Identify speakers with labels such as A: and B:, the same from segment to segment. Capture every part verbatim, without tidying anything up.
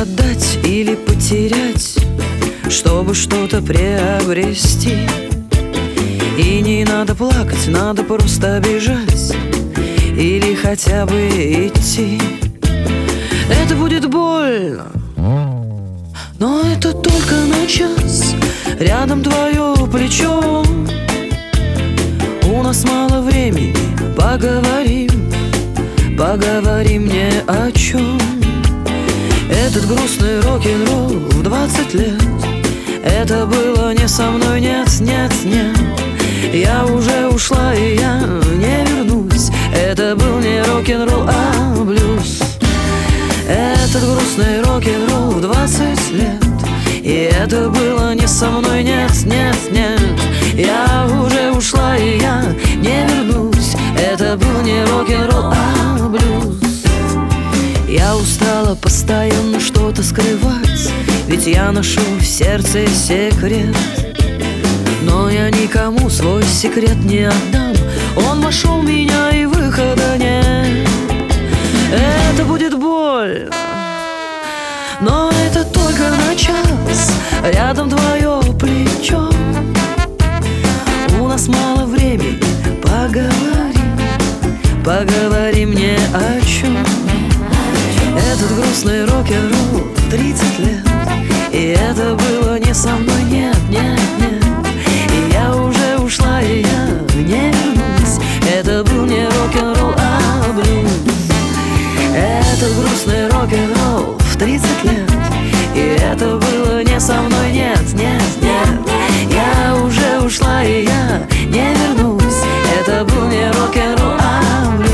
A: отдать или потерять, чтобы что-то приобрести. И не надо плакать, надо просто бежать или хотя бы идти. Это будет больно, но это только на час. Рядом твое плечо. У нас мало времени, поговорим, поговорим не о чем. Этот грустный рок-н-ролл в двадцать лет, это было не со мной, нет, нет, нет. Я уже ушла и я не вернусь. Это был не рок-н-ролл, а блюз. Этот грустный рок-н-ролл в двадцать лет, и это было не со мной, нет, нет, нет. Я уже ушла и я не вернусь. Это был не рок-н-ролл, а блюз. Я устала постоянно что-то скрывать, ведь я ношу в сердце секрет. Но я никому свой секрет не отдам. Он вошел в меня и выхода нет. Это будет больно, но это только на час. Рядом твое плечо. У нас мало времени, поговорим, поговорим не о чем. Этот грустный рок-н-ролл тридцать лет, и это было не со мной, нет, нет, нет. И я уже ушла, и я не вернусь. Это был не рок-н-ролл, а блюз. Этот грустный рок-н-ролл в тридцать лет, и это было не со мной, нет, нет, нет. Я уже ушла, и я не вернусь. Это был не рок-н-ролл, а блюз.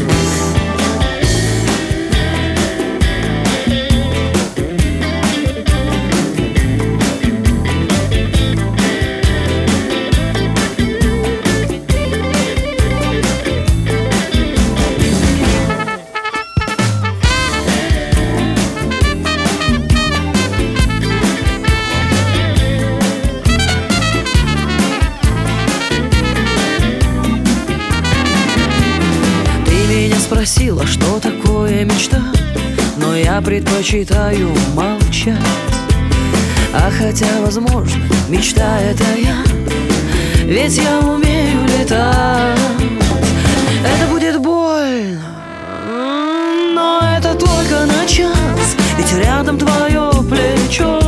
A: Спросила, что такое мечта, но я предпочитаю молчать. А хотя, возможно, мечта это я, ведь я умею летать. Это будет больно, но это только на час, ведь рядом твое плечо.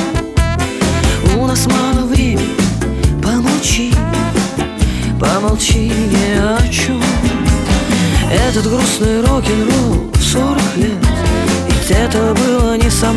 A: У нас мало времени, помолчи, помолчи ни о чем. Этот грустный рок-н-ролл в сорок лет, ведь это было не со